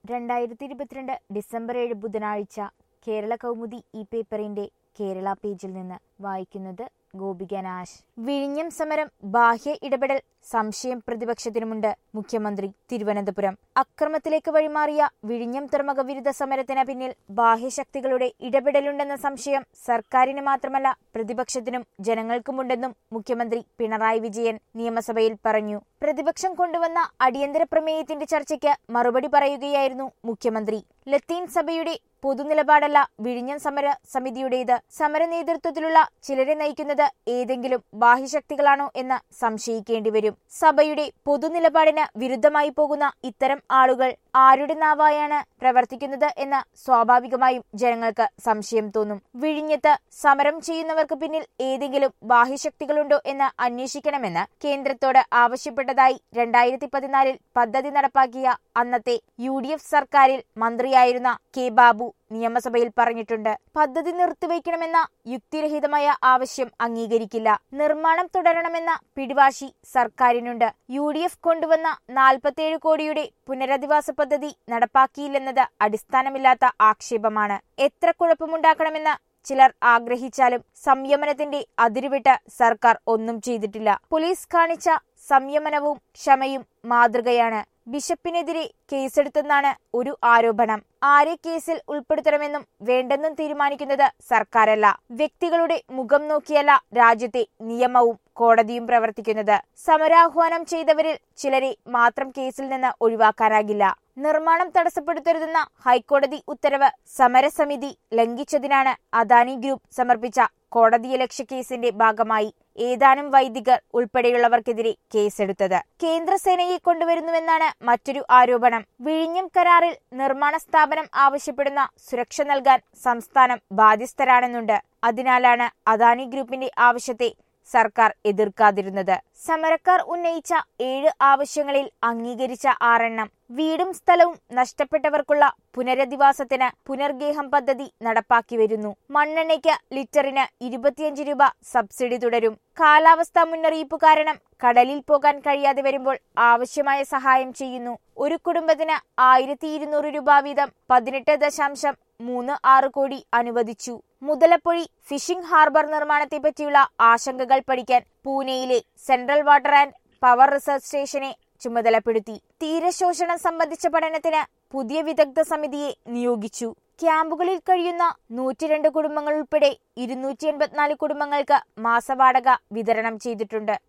2022 December 7 ബുധനാഴ്ച കേരള കൗമുദി ഈ പേപ്പറിന്റെ കേരള പേജിൽ നിന്ന് വായിക്കുന്നത് ഗോപിക നാശ്. വിഴിഞ്ഞം സമരം ബാഹ്യ ഇടപെടൽ സംശയം പ്രതിപക്ഷത്തിനുമുണ്ട്. മുഖ്യമന്ത്രി തിരുവനന്തപുരം. അക്രമത്തിലേക്ക് വഴിമാറിയ വിഴിഞ്ഞം തുറമുഖ വിരുദ്ധ സമരത്തിന് പിന്നിൽ ബാഹ്യശക്തികളുടെ ഇടപെടലുണ്ടെന്ന സംശയം സർക്കാരിന് മാത്രമല്ല പ്രതിപക്ഷത്തിനും ജനങ്ങൾക്കുമുണ്ടെന്നും മുഖ്യമന്ത്രി പിണറായി വിജയൻ നിയമസഭയിൽ പറഞ്ഞു. പ്രതിപക്ഷം കൊണ്ടുവന്ന അടിയന്തര പ്രമേയത്തിന്റെ ചർച്ചയ്ക്ക് മറുപടി പറയുകയായിരുന്നു മുഖ്യമന്ത്രി. ലത്തീൻ സഭയുടെ പൊതുനിലപാടല്ല വിഴിഞ്ഞം സമര സമിതിയുടേത്. സമര നേതൃത്വത്തിലുള്ള ചിലരെ നയിക്കുന്നത് ഏതെങ്കിലും ബാഹ്യശക്തികളാണോ എന്ന് സംശയിക്കേണ്ടി വരും. സഭയുടെ പൊതുനിലപാടിന് വിരുദ്ധമായി പോകുന്ന ഇത്തരം ആളുകൾ ആരുടെ നാവായാണ് പ്രവർത്തിക്കുന്നത് എന്ന് സ്വാഭാവികമായും ജനങ്ങൾക്ക് സംശയം തോന്നും. വിഴിഞ്ഞത്ത് സമരം ചെയ്യുന്നവർക്ക് പിന്നിൽ ഏതെങ്കിലും ബാഹ്യശക്തികളുണ്ടോ എന്ന് അന്വേഷിക്കണമെന്ന് കേന്ദ്രത്തോട് ആവശ്യപ്പെട്ടതായി 2014 പദ്ധതി നടപ്പാക്കിയ അന്നത്തെ UDF സർക്കാരിൽ മന്ത്രിയായിരുന്ന കെ ബാബു നിയമസഭയിൽ പറഞ്ഞിട്ടുണ്ട്. പദ്ധതി നിർത്തിവയ്ക്കണമെന്ന യുക്തിരഹിതമായ ആവശ്യം അംഗീകരിക്കില്ല. നിർമ്മാണം തുടരണമെന്ന പിടിവാശി സർക്കാരിനുണ്ട്. UDF കൊണ്ടുവന്ന 47 കോടിയുടെ പുനരധിവാസ പദ്ധതി നടപ്പാക്കിയില്ലെന്നത് അടിസ്ഥാനമില്ലാത്ത ആക്ഷേപമാണ്. എത്ര കുഴപ്പമുണ്ടാക്കണമെന്ന് ചിലർ ആഗ്രഹിച്ചാലും സംയമനത്തിന്റെ അതിരുവിട്ട് സർക്കാർ ഒന്നും ചെയ്തിട്ടില്ല. പോലീസ് കാണിച്ച സംയമനവും ക്ഷമയും മാതൃകയാണ്. ബിഷപ്പിനെതിരെ കേസെടുത്തെന്നാണ് ഒരു ആരോപണം. ആരെ കേസിൽ ഉൾപ്പെടുത്തണമെന്നും വേണ്ടെന്നും തീരുമാനിക്കുന്നത് സർക്കാരല്ല. വ്യക്തികളുടെ മുഖം നോക്കിയല്ല രാജ്യത്തെ നിയമവും കോടതിയും പ്രവർത്തിക്കുന്നത്. സമരാഹ്വാനം ചെയ്തവരിൽ ചിലരെ മാത്രം കേസിൽ നിന്ന് ഒഴിവാക്കാനാകില്ല. നിർമ്മാണം തടസ്സപ്പെടുത്തരുതെന്ന ഹൈക്കോടതി ഉത്തരവ് സമരസമിതി ലംഘിച്ചതിനാണ് അദാനി ഗ്രൂപ്പ് സമർപ്പിച്ച കോടതിയലക്ഷ്യ കേസിന്റെ ഭാഗമായി ഏതാനും വൈദികർ ഉൾപ്പെടെയുള്ളവർക്കെതിരെ കേസെടുത്തത്. കേന്ദ്രസേനയെ കൊണ്ടുവരുന്നുവെന്നാണ് മറ്റൊരു ആരോപണം. വിഴിഞ്ഞം കരാറിൽ നിർമ്മാണ സ്ഥാപനം ആവശ്യപ്പെടുന്ന സുരക്ഷ നൽകാൻ സംസ്ഥാനം ബാധ്യസ്ഥരാണെന്നുണ്ട്. അതിനാലാണ് അദാനി ഗ്രൂപ്പിന്റെ ആവശ്യത്തെ സർക്കാർ എതിർക്കാതിരുന്നത്. സമരക്കാർ ഉന്നയിച്ച 7 ആവശ്യങ്ങളിൽ അംഗീകരിച്ച 6 വീടും സ്ഥലവും നഷ്ടപ്പെട്ടവർക്കുള്ള പുനരധിവാസത്തിന് പുനർഗേഹം പദ്ധതി നടപ്പാക്കി വരുന്നു. മണ്ണെണ്ണയ്ക്ക് ലിറ്ററിന് 25 രൂപ സബ്സിഡി തുടരും. കാലാവസ്ഥാ മുന്നറിയിപ്പ് കാരണം കടലിൽ പോകാൻ കഴിയാതെ വരുമ്പോൾ ആവശ്യമായ സഹായം ചെയ്യുന്നു. ഒരു കുടുംബത്തിന് 1200 രൂപ വീതം 18.36 കോടി അനുവദിച്ചു. മുതലപ്പൊഴി ഫിഷിംഗ് ഹാർബർ നിർമ്മാണത്തെപ്പറ്റിയുള്ള ആശങ്കകൾ പഠിക്കാൻ പൂനെയിലെ central water and power research സ്റ്റേഷനെ ചുമതലപ്പെടുത്തി. തീരശോഷണം സംബന്ധിച്ച പഠനത്തിന് പുതിയ വിദഗ്ധ സമിതിയെ നിയോഗിച്ചു. ക്യാമ്പുകളിൽ കഴിയുന്ന 102 കുടുംബങ്ങൾ ഉൾപ്പെടെ 284 കുടുംബങ്ങൾക്ക് മാസവാടക വിതരണം ചെയ്തിട്ടുണ്ട്.